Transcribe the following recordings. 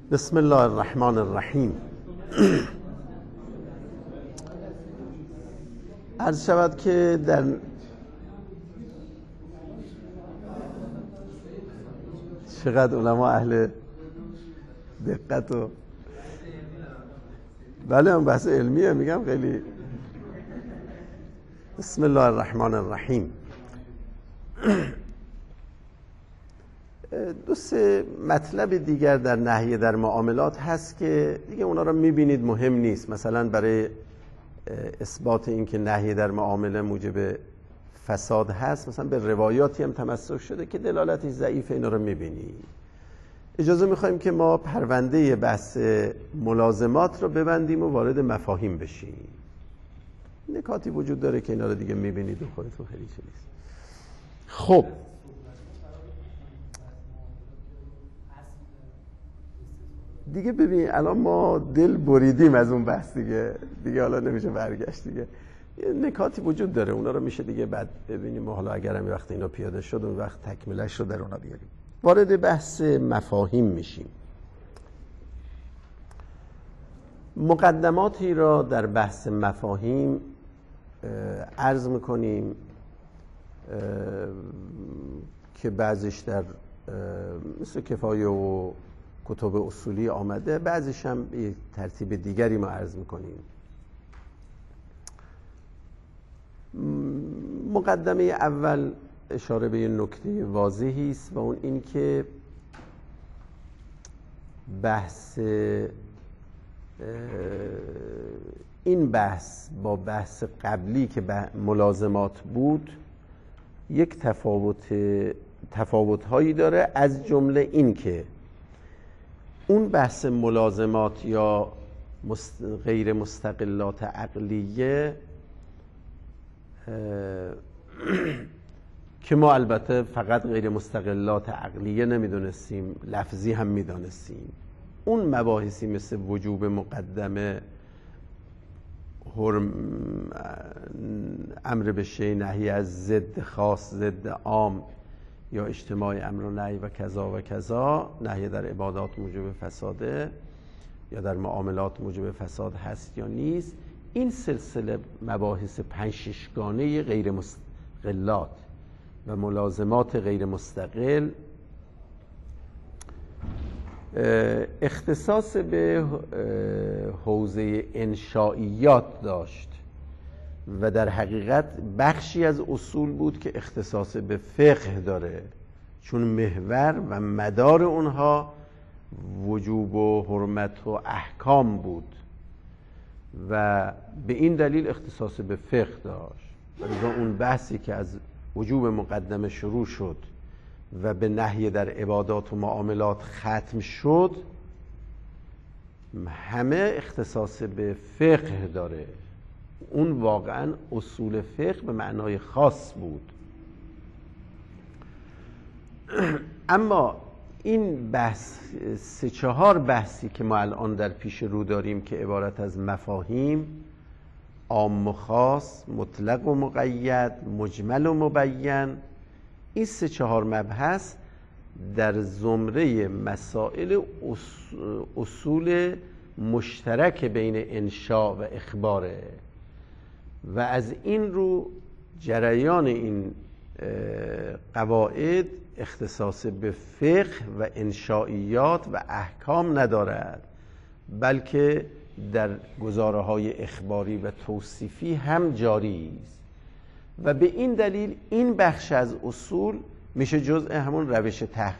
بسم الله الرحمن الرحیم. عرض شود که در چقدر علما اهل دقت و بله اون بحث علمیه، میگم خیلی. بسم الله الرحمن الرحیم. دو سه مطلب دیگر در نهی در معاملات هست که دیگه اونا رو میبینید مهم نیست. مثلا برای اثبات این که نهی در معامله موجب فساد هست، مثلا به روایاتی هم تمسک شده که دلالتش ضعیفه، اینا رو میبینید. اجازه میخوایم که ما پرونده بحث ملازمات رو ببندیم و وارد مفاهیم بشیم. نکاتی وجود داره که اینا رو دیگه میبینید و خودتون خیلی چیز نیست. خب دیگه ببین الان ما دل بریدیم از اون بحث دیگه حالا نمیشه برگشت دیگه. نکاتی وجود داره، اونا رو میشه دیگه بعد ببینیم و حالا اگر هم وقت اینا پیاده شد اون وقت تکمیلش رو در اونا بیاریم. وارد بحث مفاهیم میشیم. مقدماتی را در بحث مفاهیم عرض میکنیم که بعضیش در مثل کفایه و کتب اصولی آمده، بعضیش هم به ترتیب دیگری ما عرض میکنیم. مقدمه اول اشاره به یه نکته واضحی است و اون این که این بحث با بحث قبلی که ملازمات بود یک تفاوت‌هایی داره، از جمله این که اون بحث ملازمات یا غیر مستقلات عقلیه که ما البته فقط غیر مستقلات عقلیه نمیدونستیم، لفظی هم میدانستیم. اون مباحثی مثل وجوب مقدمه، امر به شیء، نهی از ضد خاص ضد عام، یا اجتماع امر و نهی و کذا و کذا، نهی در عبادات موجب فساده یا در معاملات موجب فساد هست یا نیست. این سلسله مباحث 5-6 گانه غیر مستقلات و ملازمات غیر مستقل اختصاص به حوزه انشائیات داشت و در حقیقت بخشی از اصول بود که اختصاص به فقه داره، چون محور و مدار اونها وجوب و حرمت و احکام بود و به این دلیل اختصاص به فقه داشت. و اون بحثی که از وجوب مقدمه شروع شد و به نهی در عبادات و معاملات ختم شد، همه اختصاص به فقه داره. اون واقعا اصول فقه به معنای خاص بود. اما این بحث 3-4 بحثی که ما الان در پیش رو داریم که عبارت از مفاهیم، عام و خاص، مطلق و مقید، مجمل و مبین، این 3-4 مبحث در زمره مسائل اصول مشترک بین انشاء و اخباره و از این رو جریان این قواعد اختصاص به فقه و انشائیات و احکام ندارد، بلکه در گزاره‌های اخباری و توصیفی هم جاری است و به این دلیل این بخش از اصول میشه جزء همون روش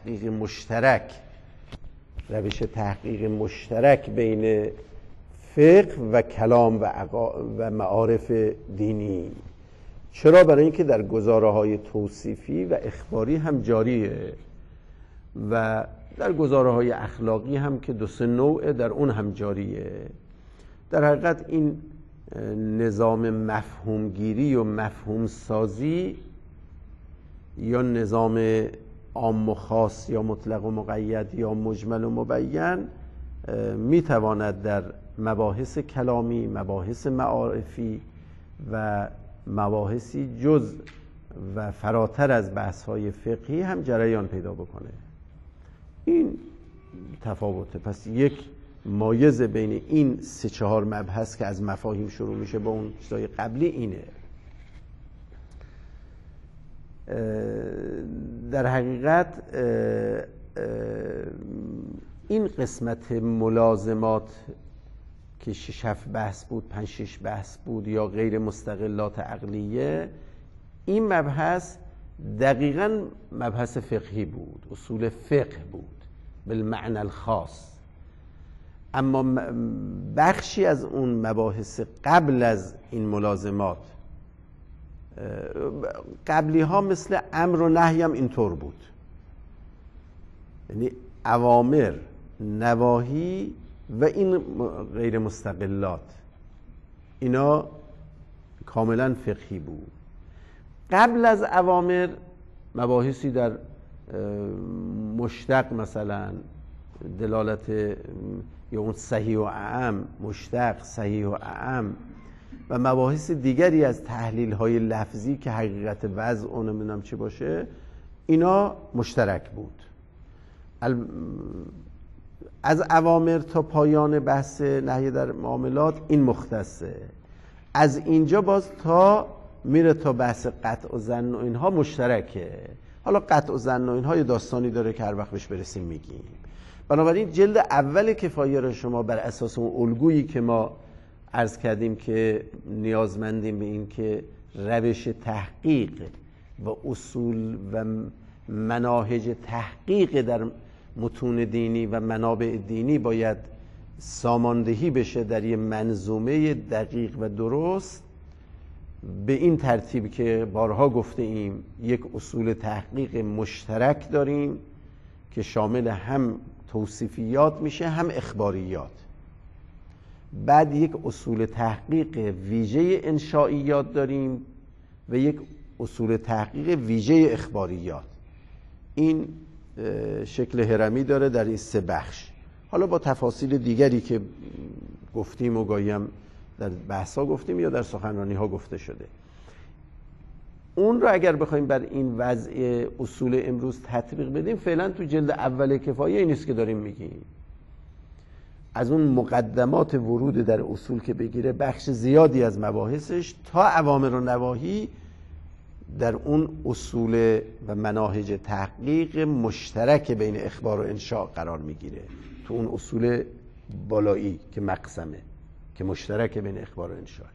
تحقیق مشترک بین فقه و کلام و معارف دینی. چرا؟ برای اینکه در گزاره‌های توصیفی و اخباری هم جاریه و در گزاره‌های اخلاقی هم که 2-3 نوع در اون هم جاریه. در حقیقت این نظام مفهومگیری و مفهوم سازی یا نظام عام و خاص یا مطلق و مقید یا مجمل و مبین میتواند در مباحث کلامی، مباحث معارفی و مباحثی جز و فراتر از بحث‌های فقهی هم جریان پیدا بکنه. این تفاوته. پس یک مایز بین این 3-4 مبحث که از مفاهیم شروع میشه با اون چیزای قبلی اینه. در حقیقت این قسمت ملازمات که 6-7 بحث بود، 5-6 بحث بود، یا غیر مستقلات عقلیه، این مبحث دقیقاً مبحث فقهی بود، اصول فقه بود بالمعنى الخاص. اما بخشی از اون مباحث قبل از این ملازمات، قبلی ها مثل امر و نهی هم اینطور بود، یعنی اوامر، نواهی و این غیر مستقلات، اینا کاملا فقهی بود. قبل از اوامر مباحثی در مشتق، مثلا دلالت یا اون صحیح و اعم، مشتق، صحیح و اعم و مباحث دیگری از تحلیل های لفظی که حقیقت وضع و نمیدونم چی باشه، اینا مشترک بود. از اوامر تا پایان بحث نهی در معاملات این مختصه. از اینجا باز تا میره تا بحث قطع و ظن و اینها مشترکه. حالا قطع و ظن و اینها یه داستانی داره که هر وقت بهش برسیم میگیم. بنابراین جلد اول کفایه رو شما بر اساس اون الگویی که ما عرض کردیم که نیازمندیم به این که روش تحقیق و اصول و مناهج تحقیق در متون دینی و منابع دینی باید ساماندهی بشه در یه منظومه دقیق و درست، به این ترتیب که بارها گفته ایم یک اصول تحقیق مشترک داریم که شامل هم توصیفیات میشه هم اخباریات. بعد یک اصول تحقیق ویژه انشائیات داریم و یک اصول تحقیق ویژه اخباریات. این شکل هرمی داره در این 3 بخش. حالا با تفاصیل دیگری که گفتیم و گاهیم در بحثا گفتیم یا در سخنرانی ها گفته شده. اون رو اگر بخوایم بر این وضع اصول امروز تطبیق بدیم، فعلا تو جلد اول کفایه این است که داریم میگیم. از اون مقدمات ورود در اصول که بگیره، بخش زیادی از مباحثش تا اوامر و نواهی در اون اصول و مناهج تحقیق مشترک بین اخبار و انشاء قرار میگیره، تو اون اصول بالایی که مقسمه که مشترک بین اخبار و انشاء.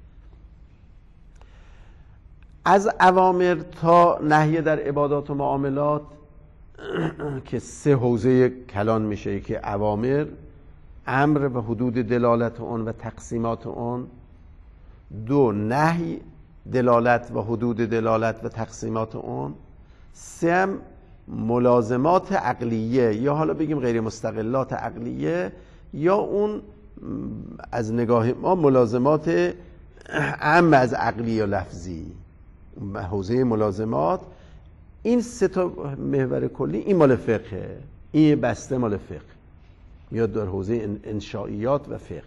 از اوامر تا نهی در عبادات و معاملات که 3 حوزه کلان میشه، که اوامر، امر و حدود دلالت اون و تقسیمات اون، 2 نهی، دلالت و حدود دلالت و تقسیمات اون، 3 ملازمات عقلیه یا حالا بگیم غیر مستقلات عقلیه، یا اون از نگاه ما ملازمات عام از عقلی و لفظی، حوزه ملازمات. این 3 تا محور کلی این مال فقهه، این بسته مال فقه، میاد در حوزه انشائیات و فقه.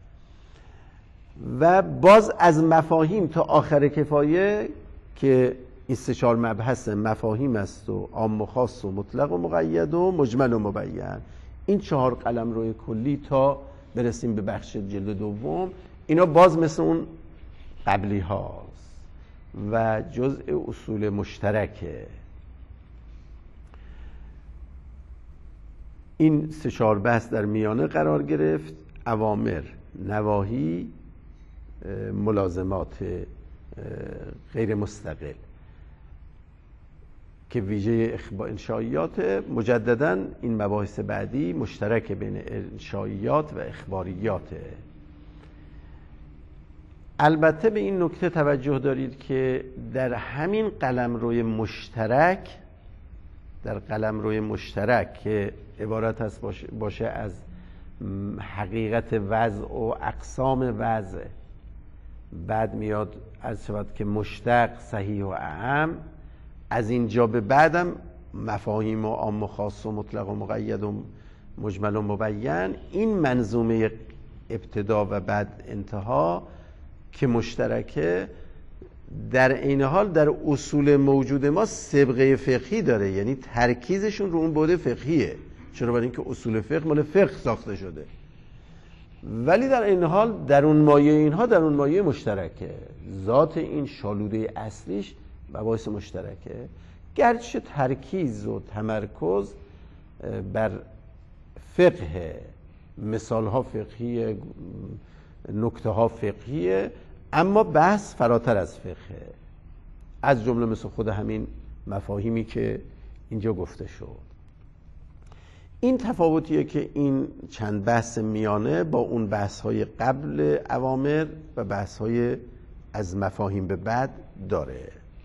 و باز از مفاهیم تا آخر کفایه که این 3-4 مبحث مفاهیم است و عام و خاص و مطلق و مقید و مجمل و مبین، این 4 قلمرو کلی تا برسیم به بخش جلد دوم، اینا باز مثل اون قبلی هاست و جزء اصول مشترکه. این 3-4 بحث در میانه قرار گرفت: اوامر، نواهی، ملازمات غیر مستقل که ویژه انشائیات. مجددا این مباحث بعدی مشترک بین انشائیات و اخباریات. البته به این نکته توجه دارید که در همین قلمروی مشترک، در قلمروی مشترک که عبارت است باشه از حقیقت وضع و اقسام وضع، بعد میاد از شود که مشتق، صحیح و اعم، از اینجا به بعدم مفاهیم و عام و خاص و مطلق و مقید و مجمل و مبین، این منظومه ابتدا و بعد انتها که مشترکه، در این حال در اصول موجود ما سابقه فقهی داره، یعنی ترکیزشون رو اون بعد فقهیه، چرا؟ برای اینکه اصول فقه مال فقه ساخته شده، ولی در این حال درون مایه اینها درون مایه مشترکه. ذات این شالوده اصلیش مباحث مشترکه، گرچه ترکیز و تمرکز بر فقه، مثال ها فقهیه، نکته ها فقهیه، اما بحث فراتر از فقهه، از جمله مثل خود همین مفاهیمی که اینجا گفته شد. این تفاوتیه که این چند بحث میانه با اون بحث های قبل اوامر و بحث های از مفاهیم به بعد داره.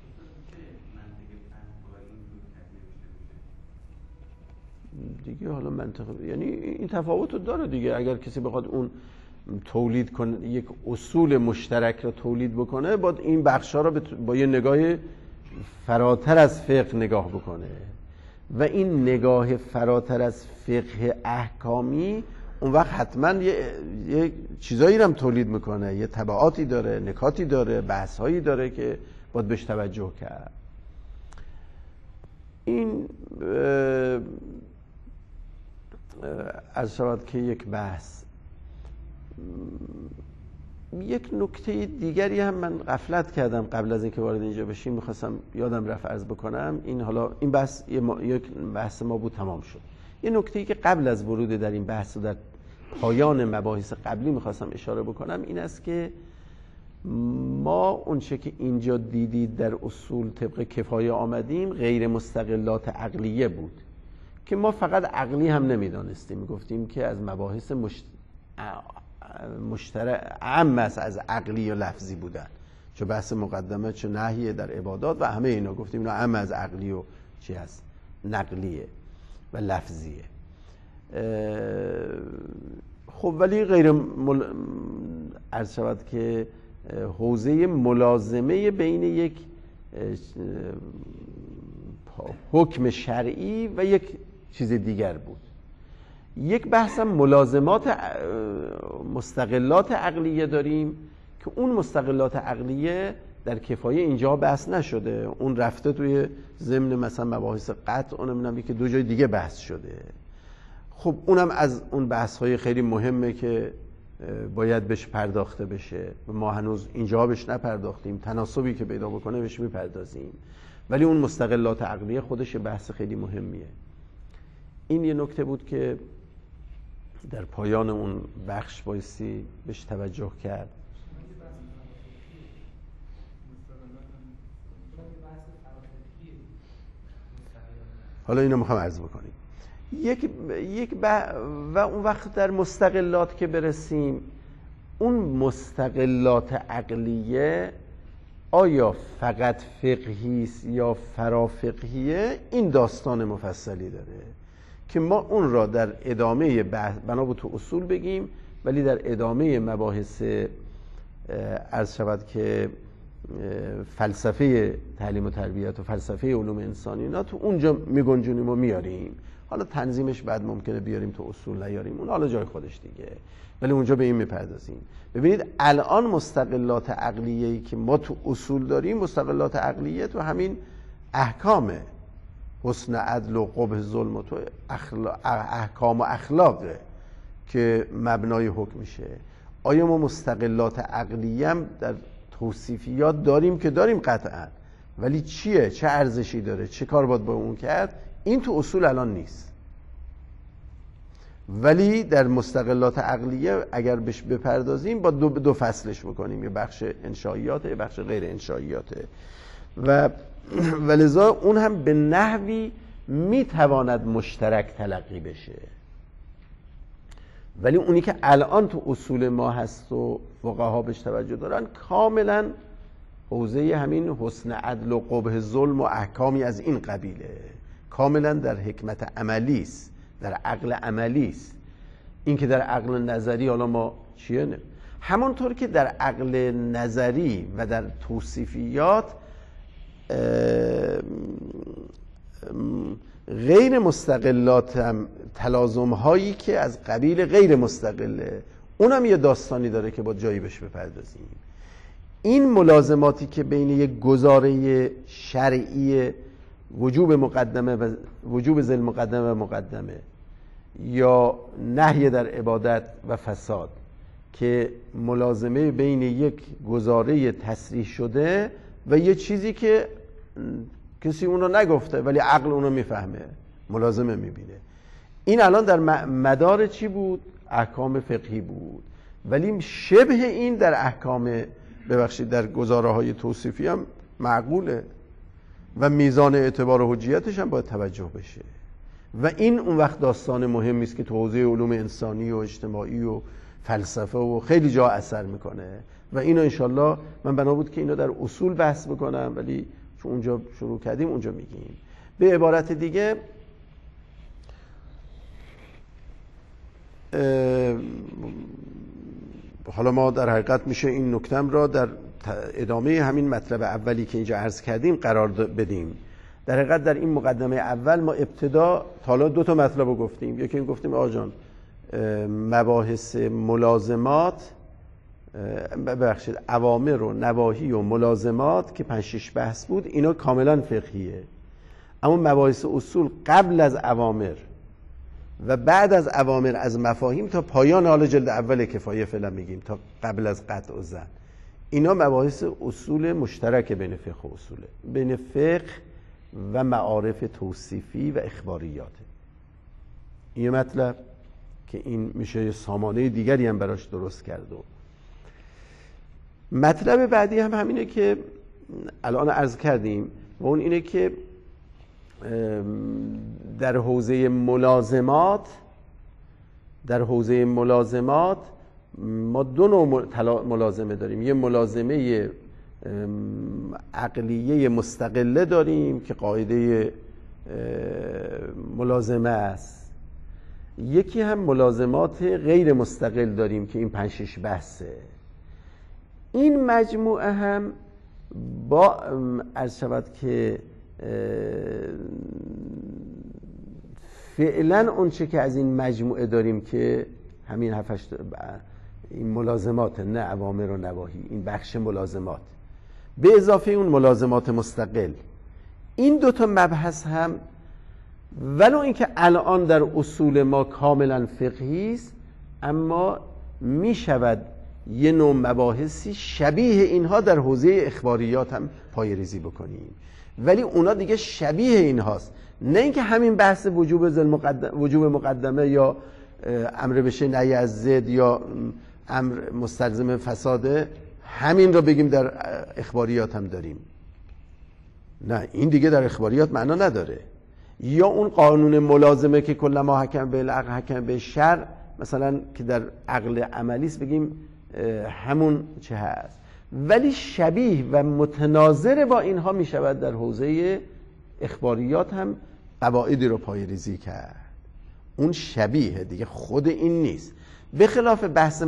دیگه حالا منطق، یعنی این تفاوت رو داره دیگه. اگر کسی بخواد اون تولید کنه، یک اصول مشترک رو تولید بکنه، باید این بخشا رو با یه نگاه فراتر از فقه نگاه بکنه و این نگاه فراتر از فقه احکامی اون وقت حتما یه چیزایی رو هم تولید میکنه، یه تبعاتی داره، نکاتی داره، بحثایی داره که باید بهش توجه کرد. این عرض شود که یک بحث. یک نکته دیگری هم من غفلت کردم قبل از اینکه وارد اینجا بشیم، میخواستم یادم رفت عرض بکنم. این حالا این بحث یک بحث ما بود، تمام شد. یه نکته‌ای که قبل از ورود در این بحث و در پایان مباحث قبلی میخواستم اشاره بکنم این است که ما اونچه که اینجا دیدید در اصول طبق کفایه آمدیم غیر مستقلات عقلیه بود که ما فقط عقلی هم نمیدانستیم، میگفتیم که از مباحث مشترک عام از عقلی و لفظی بودن، چه بحث مقدمه چه نهیه در عبادات و همه اینا گفتیم اینا عام از عقلی و چی هست نقلیه و لفظیه. خب ولی غیر عرض شود که حوزه ملازمه بین یک حکم شرعی و یک چیز دیگر بود. یک بحث هم ملازمات مستقلات عقلیه داریم که اون مستقلات عقلیه در کفایه اینجا بحث نشده، اون رفته توی ضمن مثلا مباحث قطع، اونم که دو جای دیگه بحث شده. خب اونم از اون بحث های خیلی مهمه که باید بهش پرداخته بشه و ما هنوز اینجا بهش نپرداختیم، تناسبی که پیدا بکنه بهش میپردازیم، ولی اون مستقلات عقلیه خودش بحث خیلی مهمیه. این یه نکته بود که در پایان اون بخش بایستی بهش توجه کرد. حالا اینو میخوام عرض بکنیم. و اون وقت در مستقلات که برسیم، اون مستقلات عقلیه آیا فقط فقهی است یا فرافقهیه، این داستان مفصلی داره که ما اون را در ادامه بحث بنا به تو اصول بگیم، ولی در ادامه مباحث عرض شود که فلسفه تعلیم و تربیت و فلسفه علوم انسانی اینا تو اونجا میگنجونیم و میاریم. حالا تنظیمش بعد ممکنه بیاریم تو اصول نیاریم، اون حالا جای خودش دیگه، ولی اونجا به این میپردازیم. ببینید الان مستقلات عقلیه‌ای که ما تو اصول داریم، مستقلات عقلیه تو همین احکامه، حسن عدل و قبح ظلم و تو احکام و اخلاقه که مبنای حکم میشه. آیا ما مستقلات عقلیه هم در توصیفیات داریم؟ که داریم قطعا، ولی چیه؟ چه ارزشی داره؟ چه کار باید با اون کرد؟ این تو اصول الان نیست، ولی در مستقلات عقلیه اگر بهش بپردازیم با دو فصلش بکنیم، یه بخش انشائیاته یه بخش غیر انشائیاته و لذا اون هم به نحوی میتواند مشترک تلقی بشه، ولی اونی که الان تو اصول ما هست و فقها بهش توجه دارن کاملا حوزه همین حسن عدل و قبح ظلم و احکامی از این قبیله، کاملا در حکمت عملی است، در عقل عملی است. این که در عقل نظری حالا ما چیه نه؟ همانطور که در عقل نظری و در توصیفیات غیر مستقلات هم تلازم هایی که از قبیل غیر مستقله، اونم یه داستانی داره که با جایی بهش بپردازیم. این ملازماتی که بین یک گزاره شرعی وجوب مقدمه و وجوب ذل مقدمه و مقدمه یا نهی در عبادت و فساد که ملازمه بین یک گزاره تصریح شده و یه چیزی که کسی اونو نگفته ولی عقل اونو میفهمه، ملازمه میبینه. این الان در مدار چی بود؟ احکام فقهی بود، ولی شبه این در احکام در گزاره های توصیفی هم معقوله و میزان اعتبار و حجیتش هم باید توجه بشه و این اون وقت داستان مهمی است که تو حوزه علوم انسانی و اجتماعی و فلسفه و خیلی جا اثر میکنه و اینو انشالله من بنا بود که اینو در اصول بحث بکنم، ولی چون اونجا شروع کردیم اونجا میگیم. به عبارت دیگه حالا ما در حقیقت میشه این نکتم را در ادامه همین مطلب اولی که اینجا عرض کردیم قرار بدیم. در حقیقت در این مقدمه اول ما ابتدا حالا دو تا مطلب رو گفتیم. یکی این گفتیم آقا جان مباحث ملازمات اوامر و نواهی و ملازمات که 5-6 بحث بود اینا کاملا فقهیه، اما مباحث اصول قبل از اوامر و بعد از اوامر از مفاهیم تا پایان حال جلد اول کفایه فعلا میگیم تا قبل از قطع و زن، اینا مباحث اصول مشترک بین فقه و اصوله، بین فقه و معارف توصیفی و اخباریاته. این مطلب که این میشه سامانه دیگری هم براش درست کرد. و مطلب بعدی هم همینه که الان عرض کردیم و اون اینه که در حوزه ملازمات ما دو نوع ملازمه داریم. یه ملازمه عقلیه مستقله داریم که قاعده ملازمه است، یکی هم ملازمات غیر مستقل داریم که این 5-6 بحثه. این مجموعه هم با عرض شود که فعلا اون چه که از این مجموعه داریم که همین 7-8 این ملازمات، نه اوامر و نواهی، این بخش ملازمات به اضافه اون ملازمات مستقل، این دوتا مبحث هم ولو اینکه الان در اصول ما کاملا فقهی است، اما می شود یه نوع مباحثی شبیه اینها در حوزه اخباریات هم پایه‌ریزی بکنیم، ولی اونا دیگه شبیه اینهاست، نه اینکه همین بحث وجوب مقدمه یا امر بشه نهی از ضد یا امر مستلزم فساده همین رو بگیم در اخباریات هم داریم. نه، این دیگه در اخباریات معنا نداره. یا اون قانون ملازمه که کلما حکم به العقل حکم به شرع، مثلا که در عقل عملی است بگیم همون چه هست، ولی شبیه و متناظر با اینها می شود در حوزه اخباریات هم قواعدی رو پایه‌ریزی کرد. اون شبیه دیگه، خود این نیست. به خلاف بحث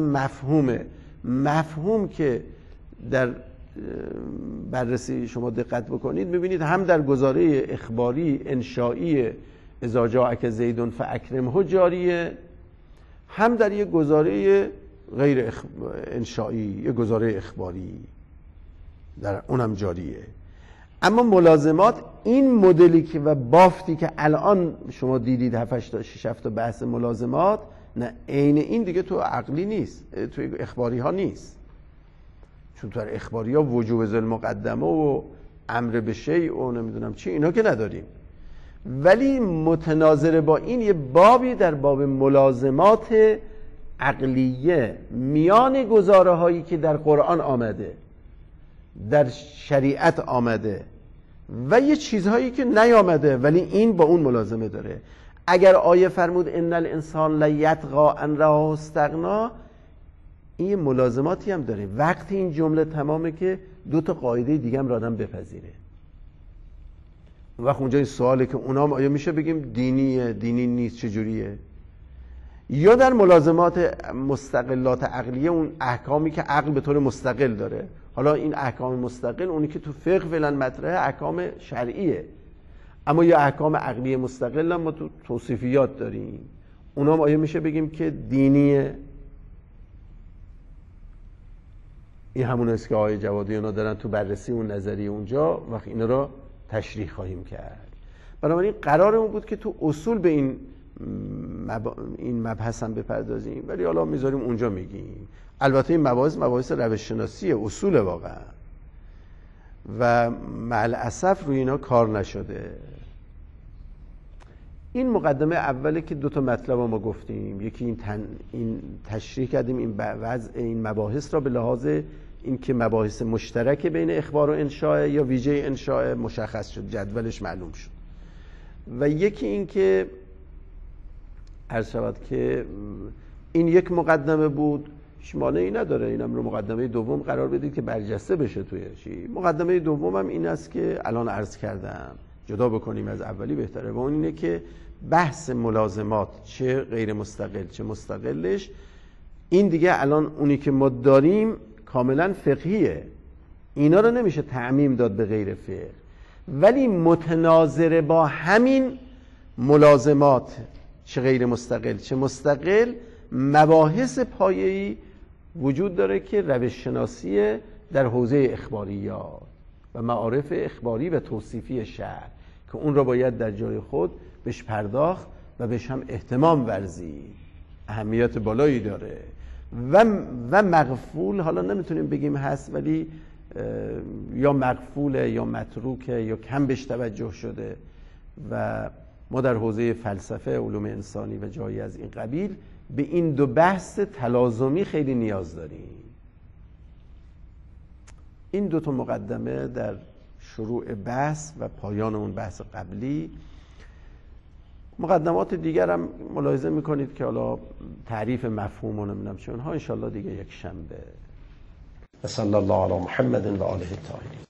مفهوم که در بررسی شما دقت بکنید میبینید هم در گزاره اخباری انشایی اذا جاءک زید فاکرمه جاریه، هم در یک گزاره غیر انشایی یک گزاره اخباری در اونم جاریه. اما ملازمات این مدلی که و بافتی که الان شما دیدید 7-8 تا 6 تا بحث ملازمات، نه عین این دیگه تو عقلی نیست، تو اخباری ها نیست، چون تو اخباری ها وجوب ذل مقدمه و امر به شیء و نمیدونم چی اینا که نداریم، ولی متناظر با این یه بابی در باب ملازمات عقلیه میان گزاره هایی که در قرآن آمده، در شریعت آمده و یه چیزهایی که نیامده ولی این با اون ملازمه داره. اگر آیه فرمود ان الانسان لیطغی ان رآه استغنا، این ملازماتی هم داره. وقتی این جمله تمامه که دو تا قاعده دیگه هم را آدم بپذیره. وقت اونجا این سواله که اونام آیا میشه بگیم دینیه، دینی نیست، چجوریه؟ یا در ملازمات مستقلات عقلیه اون احکامی که عقل به طور مستقل داره، حالا این احکام مستقل اونی که تو فقه فعلا مطرحه احکام شرعیه، اما یا احکام عقلیه مستقل هم ما تو توصیفیات داریم، اونام آیا میشه بگیم که دینیه؟ این همون است که آقای جوادی اونا دارن تو بررسی اون نظریه اونجا وقت اینا رو تشریح خواهیم کرد. بنابراین قرارمون بود که تو اصول به این این مبحث هم بپردازیم، ولی حالا میذاریم اونجا میگیم. البته این مباحث روش شناسی اصول واقعا و مع الاسف روی اینا کار نشده. این مقدمه اوله که دو تا مطلب ما گفتیم. یکی این تشریح کردیم این وضع این مباحث را به لحاظ این که مباحث مشترک بین اخبار و انشاء یا ویژه انشاء مشخص شد، جدولش معلوم شد. و یکی این که عرض شود که این یک مقدمه بود، هیچ مانعی نداره اینم رو مقدمه دوم قرار بدید که برجسته بشه توی چی. مقدمه دوم هم این است که الان عرض کردم، جدا بکنیم از اولی بهتره، و اون اینه که بحث ملازمات چه غیر مستقل چه مستقلش، این دیگه الان اونی که ما داریم کاملا فقهیه، اینا رو نمیشه تعمیم داد به غیر فقه، ولی متناظر با همین ملازمات چه غیر مستقل چه مستقل مباحث پایه‌ای وجود داره که روش شناسی در حوزه اخباریات و معارف اخباری و توصیفی شعر که اون را باید در جای خود بهش پرداخت و بهش هم اهتمام ورزید، اهمیت بالایی داره و مغفول، حالا نمیتونیم بگیم هست، ولی یا مغفوله یا متروکه یا کم بهش توجه شده و ما در حوزه فلسفه علوم انسانی و جایی از این قبیل به این دو بحث تلازمی خیلی نیاز داریم. این دو تا مقدمه در شروع بحث و پایان اون بحث قبلی. مقدمات دیگر هم ملاحظه میکنید که حالا تعریف مفهوم و نمیدونم چه اونها انشالله دیگه یک شنبه. صلی الله علی محمد و آله الطاهرین.